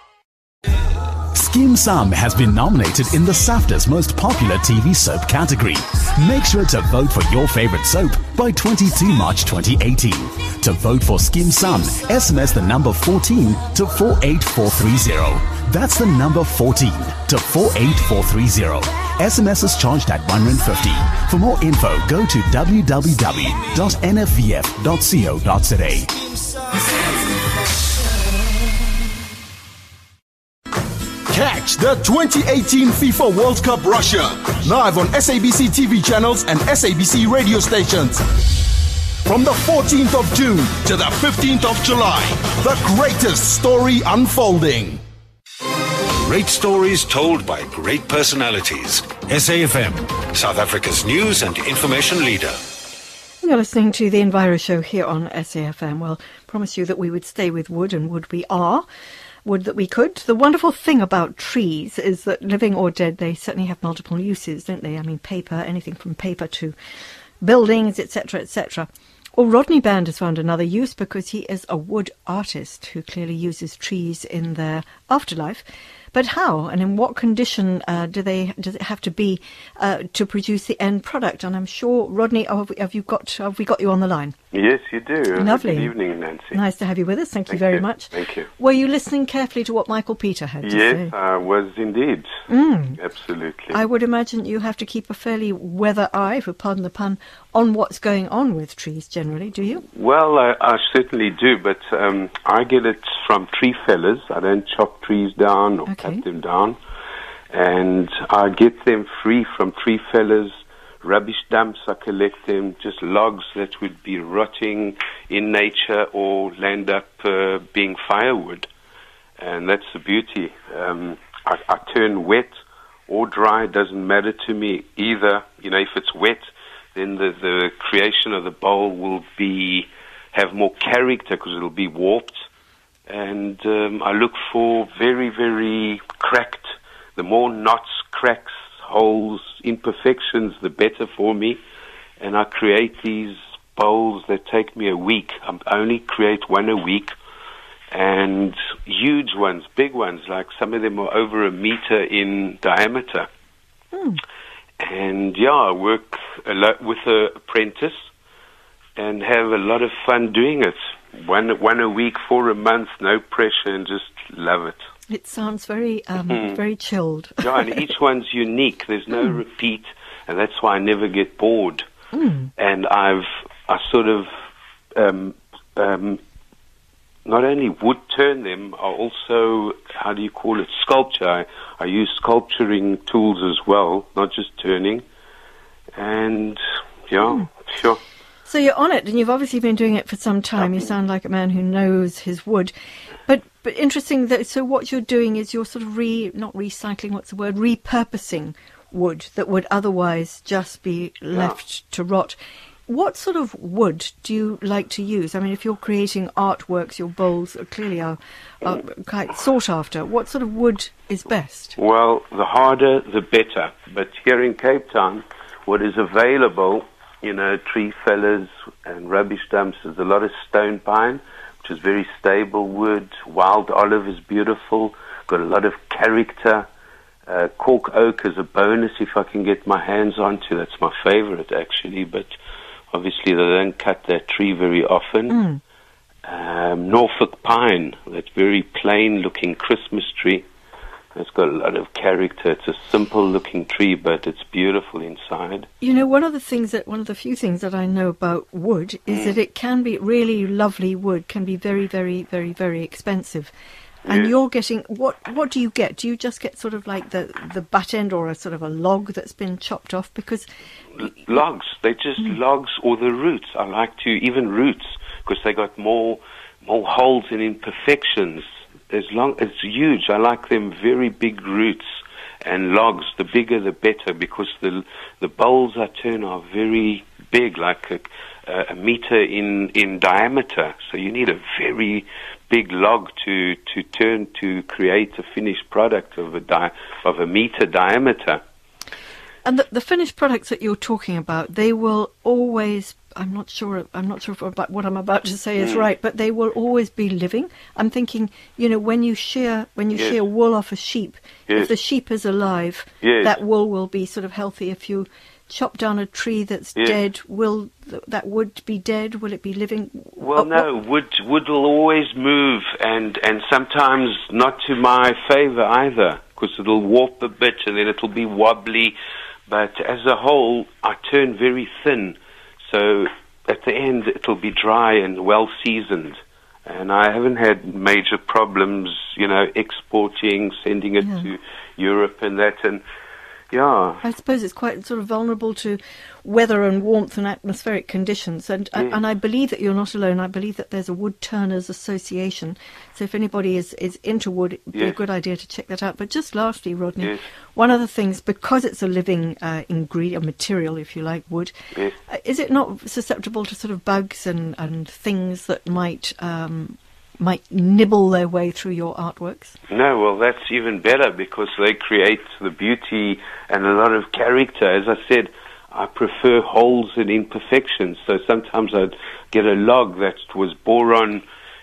Skim Sam has been nominated in the SAFTA's most popular T V soap category. Make sure to vote for your favorite soap by twenty-second of March twenty eighteen. To vote for Skim Sam, S M S the number fourteen to four eight four three zero. That's the number fourteen to four eight four three zero. S M S is charged at one rand fifty. For more info, go to w w w dot n f v f dot co dot za. Catch the twenty eighteen FIFA World Cup Russia live on S A B C T V channels and S A B C radio stations. From the fourteenth of June to the fifteenth of July, the greatest story unfolding. Great stories told by great personalities. S A F M, South Africa's news and information leader. You're listening to the Enviro Show here on S A F M. Well, promise you that we would stay with wood, and wood we are. Would that we could. The wonderful thing about trees is that, living or dead, they certainly have multiple uses, don't they? I mean, paper, anything from paper to buildings, et cetera, et cetera. Well, Rodney Band has found another use because he is a wood artist who clearly uses trees in their afterlife. But how and in what condition uh, do they does it have to be uh, to produce the end product? And I'm sure, Rodney, oh, have, we, have you got have we got you on the line? Yes, you do. Lovely. Good evening, Nancy. Nice to have you with us. Thank, Thank you very you. much. Thank you. Were you listening carefully to what Michael Peter had to yes, say? Yes, I was indeed. Mm. Absolutely. I would imagine you have to keep a fairly weather eye, for pardon the pun, on what's going on with trees generally, do you? Well, I, I certainly do, but um, I get it from tree fellers. I don't chop trees down or Okay. cut them down. And I get them free from tree fellers, rubbish dumps. I collect them, just logs that would be rotting in nature or land up uh, being firewood. And that's the beauty. Um, I, I turn wet or dry, doesn't matter to me either. You know, if it's wet, then the, the creation of the bowl will be have more character because it'll be warped. And um, I look for very, very cracked. The more knots, cracks, holes, imperfections, the better for me. And I create these bowls that take me a week. I only create one a week. And huge ones, big ones, like some of them are over a meter in diameter. Hmm. And yeah, I work a lot with an apprentice and have a lot of fun doing it. One, one a week for a month, no pressure, and just love it. It sounds very, um, Mhm. very chilled. Yeah, and each one's unique. There's no Mm. repeat, and that's why I never get bored. Mm. And I've, I sort of, um, um, not only wood turn them, I also, how do you call it, sculpture. I, I use sculpturing tools as well, not just turning. And, yeah, Mm. sure. So you're on it, and you've obviously been doing it for some time. You sound like a man who knows his wood. But but interesting that, so what you're doing is you're sort of re, not recycling, what's the word, repurposing wood that would otherwise just be left to rot. What sort of wood do you like to use? I mean, if you're creating artworks, your bowls are clearly are, are quite sought after. What sort of wood is best? Well, the harder, the better. But here in Cape Town, what is available, you know, tree fellers and rubbish dumps, there's a lot of stone pine, which is very stable wood. Wild olive is beautiful, got a lot of character. Uh, cork oak is a bonus if I can get my hands onto. That's my favorite, actually, but obviously they don't cut that tree very often. Mm. Um, Norfolk pine, that very plain-looking Christmas tree. It's got a lot of character. It's a simple-looking tree, but it's beautiful inside. You know, one of the things that one of the few things that I know about wood is mm. that it can be really lovely wood can be very, very, very, very expensive. And yes. you're getting what? What do you get? Do you just get sort of like the the butt end or a sort of a log that's been chopped off? Because L- logs, they're just mm. logs or the roots. I like to even roots because they got more more holes and imperfections. As long it's huge, I like them very big roots and logs. The bigger, the better, because the the bowls I turn are very big, like a, a meter in in diameter. So you need a very big log to to turn to create a finished product of a di- of a meter diameter. And the, the finished products that you're talking about, they will always. I'm not sure. I'm not sure if about what I'm about to say is mm. right, but they will always be living. I'm thinking, you know, when you shear when you yes. shear wool off a sheep, yes. if the sheep is alive, yes. that wool will be sort of healthy. If you chop down a tree that's yes. dead, will th- that wood be dead? Will it be living? Well, oh, no. What? Wood wood will always move, and and sometimes not to my favour either, because it'll warp a bit and then it'll be wobbly. But as a whole, I turn very thin. So at the end, it'll be dry and well seasoned, and I haven't had major problems, you know, exporting, sending it yeah. to Europe and that, and yeah. I suppose it's quite sort of vulnerable to weather and warmth and atmospheric conditions, and yeah. and I believe that you're not alone. I believe that there's a Wood Turners Association, so if anybody is, is into wood, it'd be yes. a good idea to check that out. But just lastly, Rodney, yes. one of the things, because it's a living uh, ingredient, material, if you like, wood, yes. uh, is it not susceptible to sort of bugs and, and things that might um, might nibble their way through your artworks? No, well, that's even better, because they create the beauty and a lot of character. As I said, I prefer holes and imperfections, so sometimes I'd get a log that was boron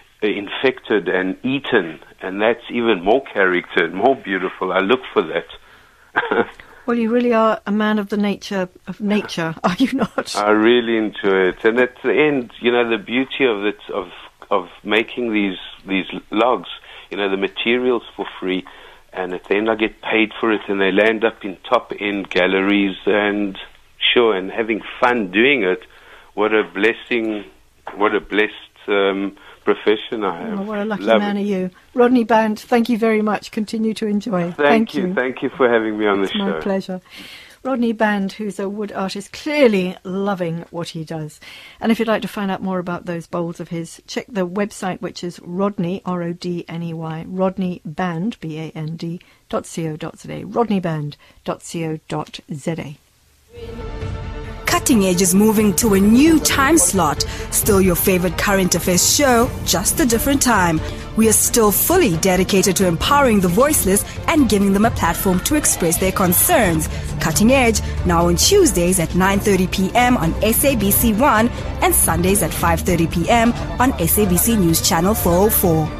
infected and eaten, and that's even more character and more beautiful. I look for that. Well, you really are a man of the nature of nature, are you not? I really enjoy it, and at the end, you know, the beauty of it, of of making these these logs, you know, the materials for free, and at the end I get paid for it, and they land up in top-end galleries, and sure, and having fun doing it. What a blessing, what a blessed um, profession I have. Oh, what a lucky Love man it. are you. Rodney Band, thank you very much. Continue to enjoy. Thank, thank you. you. Thank you for having me on it's the show. My pleasure. Rodney Band, who's a wood artist, clearly loving what he does. And if you'd like to find out more about those bowls of his, check the website, which is Rodney, R O D N E Y, Rodney Band, B A N D, dot co dot z a, rodney band dot co dot z a. Cutting Edge is moving to a new time slot. Still your favorite current affairs show, just a different time. We are still fully dedicated to empowering the voiceless and giving them a platform to express their concerns. Cutting Edge, now on Tuesdays at nine thirty p.m. on S A B C one and Sundays at five thirty p.m. on S A B C News Channel four oh four.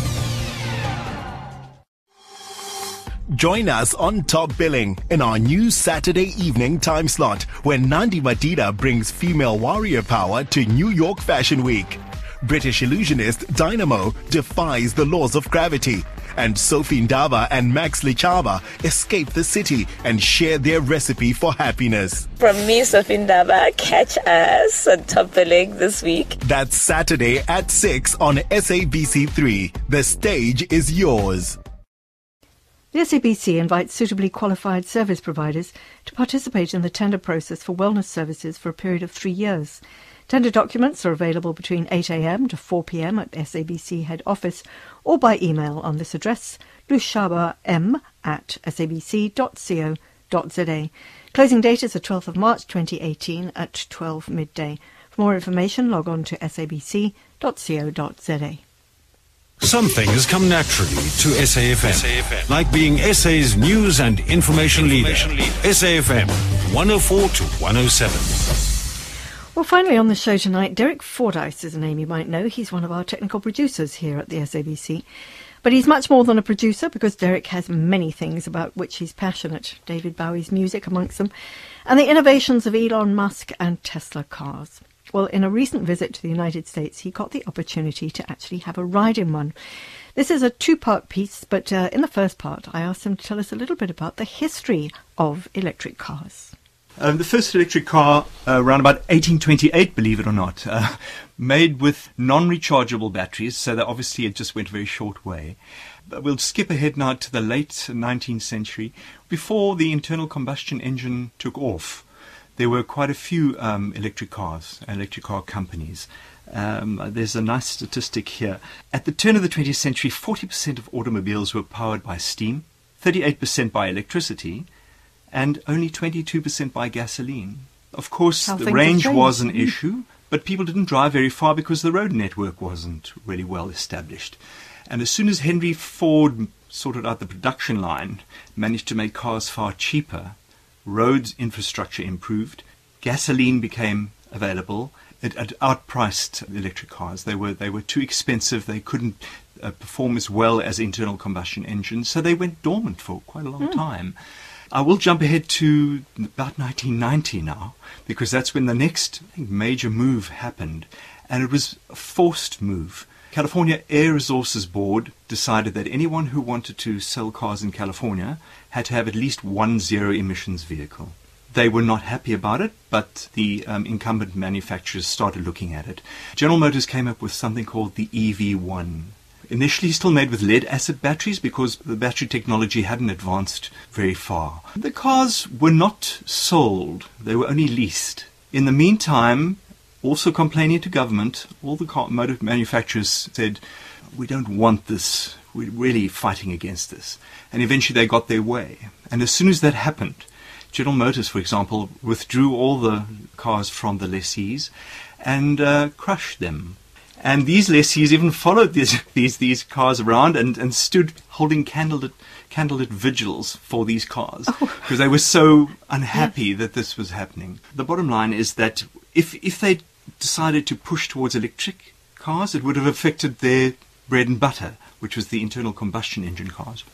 Join us on Top Billing in our new Saturday evening time slot, when Nandi Madida brings female warrior power to New York Fashion Week. British illusionist Dynamo defies the laws of gravity, and Sophie Ndaba and Max Lichaba escape the city and share their recipe for happiness. From me, Sophie Ndaba, catch us on Top Billing this week. That's Saturday at six on S A B C three. The stage is yours. The S A B C invites suitably qualified service providers to participate in the tender process for wellness services for a period of three years. Tender documents are available between eight a.m. to four p.m. at S A B C head office or by email on this address, lushabam at s a b c dot co dot z a. Closing date is the twelfth of March twenty eighteen at twelve midday. For more information, log on to s a b c dot co dot z a. Some things come naturally to S A F M, S A F M. Like being S A's news and information, information leader. leader. S A F M, one oh four to one oh seven. Well, finally on the show tonight, Derek Fordyce is a name you might know. He's one of our technical producers here at the S A B C. But he's much more than a producer, because Derek has many things about which he's passionate. David Bowie's music amongst them, and the innovations of Elon Musk and Tesla cars. Well, in a recent visit to the United States, he got the opportunity to actually have a ride in one. This is a two-part piece, but uh, in the first part, I asked him to tell us a little bit about the history of electric cars. Um, the first electric car, uh, around about eighteen twenty-eight, believe it or not, uh, made with non-rechargeable batteries, so that obviously it just went a very short way. But we'll skip ahead now to the late nineteenth century. Before the internal combustion engine took off, there were quite a few um, electric cars, electric car companies. Um, there's a nice statistic here. At the turn of the twentieth century, forty percent of automobiles were powered by steam, thirty-eight percent by electricity, and only twenty-two percent by gasoline. Of course, How the things range have was an changed. issue, but people didn't drive very far because the road network wasn't really well established. And as soon as Henry Ford sorted out the production line, managed to make cars far cheaper, roads infrastructure improved, gasoline became available, it, it outpriced electric cars. They were they were too expensive. They couldn't uh, perform as well as internal combustion engines, so they went dormant for quite a long Mm. time. I will jump ahead to about nineteen ninety now, because that's when the next I think, major move happened, and it was a forced move. California Air Resources Board decided that anyone who wanted to sell cars in California had to have at least one zero-emissions vehicle. They were not happy about it, but the um, incumbent manufacturers started looking at it. General Motors came up with something called the E V one. Initially still made with lead-acid batteries because the battery technology hadn't advanced very far. The cars were not sold, they were only leased. In the meantime, also complaining to government, all the car motor manufacturers said, we don't want this, we're really fighting against this. And eventually they got their way. And as soon as that happened, General Motors, for example, withdrew all the cars from the lessees and uh, crushed them. And these lessees even followed these these, these cars around and, and stood holding candlelit, candlelit vigils for these cars because they were so unhappy yes. that this was happening. The bottom line is that if if they decided to push towards electric cars, it would have affected their bread and butter, which was the internal combustion engine cars.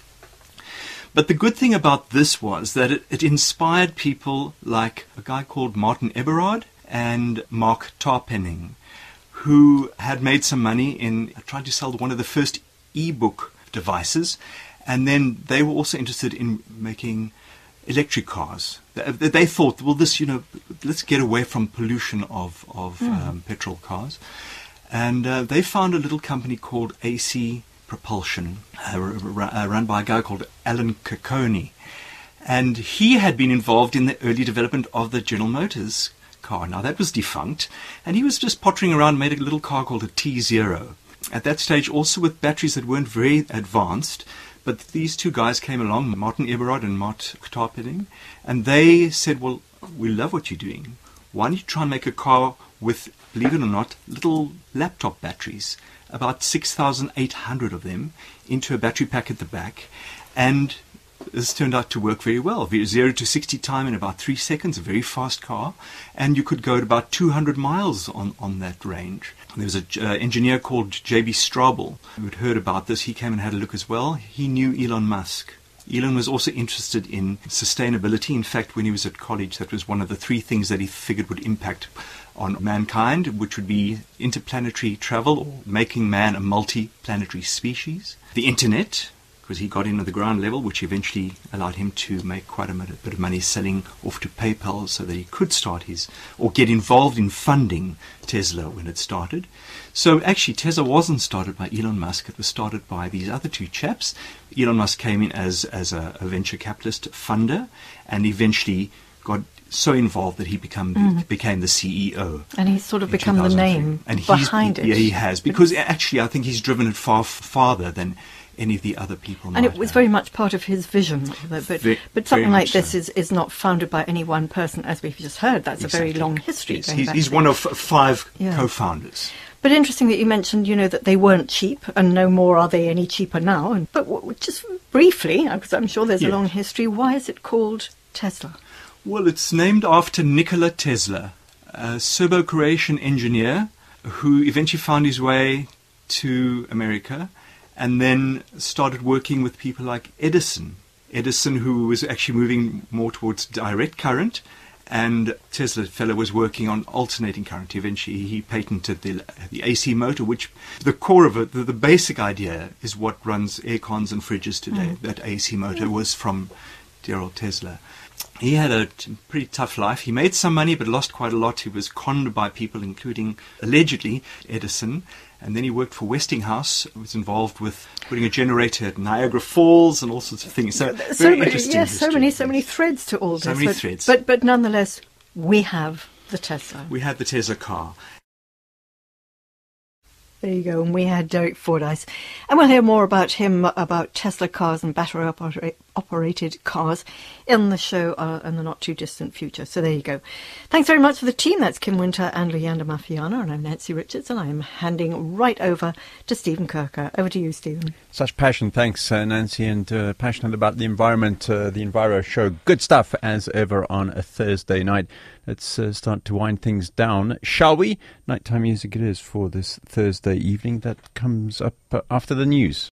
But the good thing about this was that it, it inspired people like a guy called Martin Eberhard and Mark Tarpenning, who had made some money in trying to sell one of the first e-book devices, and then they were also interested in making electric cars. They, they thought, well, this, you know, let's get away from pollution of, of mm. um, petrol cars. And uh, they found a little company called A C Propulsion, uh, r- r- run by a guy called Alan Cocconi. And he had been involved in the early development of the General Motors car. Now, that was defunct, and he was just pottering around, made a little car called a T zero. At that stage, also with batteries that weren't very advanced, but these two guys came along, Martin Eberhard and Mart Tarpenning, and they said, well, we love what you're doing. Why don't you try and make a car with, believe it or not, little laptop batteries, about six thousand eight hundred of them, into a battery pack at the back, and this turned out to work very well. Zero to sixty time in about three seconds, a very fast car, and you could go at about two hundred miles on, on that range. There was an uh, engineer called J B Straubel who had heard about this. He came and had a look as well. He knew Elon Musk. Elon was also interested in sustainability. In fact, when he was at college, that was one of the three things that he figured would impact on mankind, which would be interplanetary travel, or making man a multi-planetary species. The internet, because he got in at the ground level, which eventually allowed him to make quite a bit of money selling off to PayPal so that he could start his, or get involved in funding Tesla when it started. So actually Tesla wasn't started by Elon Musk, it was started by these other two chaps. Elon Musk came in as, as a, a venture capitalist funder and eventually got so involved that he become, Mm. became the C E O. And he's sort of become the name and he's, behind it. Yeah, he has, because actually I think he's driven it far f- farther than any of the other people. And it was very much part of his vision. But, Ve- but something very like much this so. is, is not founded by any one person, as we've just heard. That's Exactly. a very long history. Yes, going he's back he's to one the- of f- five Yeah. co-founders. But interesting that you mentioned, you know, that they weren't cheap, and no more are they any cheaper now. And But w- just briefly, because I'm sure there's Yeah. a long history, why is it called Tesla? Well, it's named after Nikola Tesla, a Serbo-Croatian engineer who eventually found his way to America and then started working with people like Edison. Edison, who was actually moving more towards direct current, And Tesla fellow was working on alternating current. Eventually, he patented the the A C motor, which the core of it, the, the basic idea, is what runs air cons and fridges today. Mm. That A C motor mm. was from dear old Tesla. He had a t- pretty tough life. He made some money, but lost quite a lot. He was conned by people, including, allegedly, Edison. And then he worked for Westinghouse, was involved with putting a generator at Niagara Falls and all sorts of things. So, so very many, interesting yes, history. so many, so many threads to all this. So many but, threads. But, but nonetheless, we have the Tesla. We had the Tesla car. There you go. And we had Derek Fordyce. And we'll hear more about him, about Tesla cars and battery opera- operated cars in the show uh, in the not too distant future. So there you go. Thanks very much for the team. That's Kim Winter and Leander Mafiano. And I'm Nancy Richards. And I'm handing right over to Stephen Kirker. Over to you, Stephen. Such passion. Thanks, uh, Nancy. And uh, passionate about the environment, uh, the Enviro Show. Good stuff as ever on a Thursday night. Let's uh, start to wind things down, shall we? Nighttime music it is for this Thursday evening that comes up uh, after the news.